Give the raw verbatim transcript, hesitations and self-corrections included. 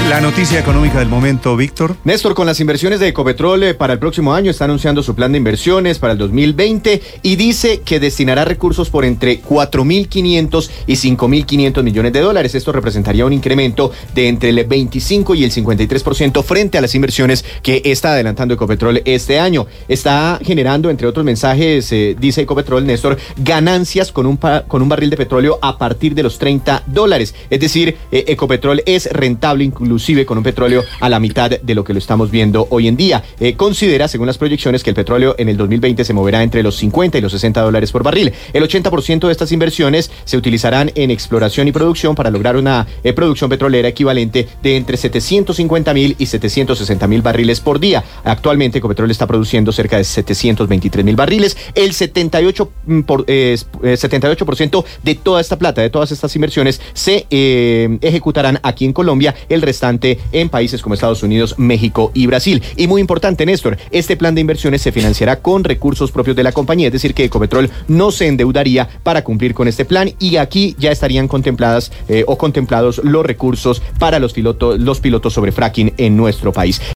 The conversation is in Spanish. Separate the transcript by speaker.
Speaker 1: La noticia económica del momento, Víctor.
Speaker 2: Néstor, con las inversiones de Ecopetrol eh, para el próximo año, está anunciando su plan de inversiones para el dos mil veinte y dice que destinará recursos por entre cuatro mil quinientos y cinco mil quinientos millones de dólares. Esto representaría un incremento de entre el veinticinco y el cincuenta y tres por ciento frente a las inversiones que está adelantando Ecopetrol este año. Está generando, entre otros mensajes, eh, dice Ecopetrol, Néstor, ganancias con un, pa- con un barril de petróleo a partir de los treinta dólares. Es decir, eh, Ecopetrol es rentable incluso inclusive con un petróleo a la mitad de lo que lo estamos viendo hoy en día. Eh, considera, según las proyecciones, que el petróleo en el dos mil veinte se moverá entre los cincuenta y los sesenta dólares por barril. El ochenta por ciento de estas inversiones se utilizarán en exploración y producción para lograr una eh, producción petrolera equivalente de entre setecientos cincuenta mil y setecientos sesenta mil barriles por día. Actualmente Ecopetrol está produciendo cerca de setecientos veintitrés mil barriles. El setenta y ocho por ciento, eh, setenta y ocho por ciento de toda esta plata, de todas estas inversiones, se eh, ejecutarán aquí en Colombia, el restante en países como Estados Unidos, México y Brasil. Y muy importante, Néstor, este plan de inversiones se financiará con recursos propios de la compañía, es decir, que Ecopetrol no se endeudaría para cumplir con este plan, y aquí ya estarían contempladas eh, o contemplados los recursos para los pilotos, los pilotos sobre fracking en nuestro país.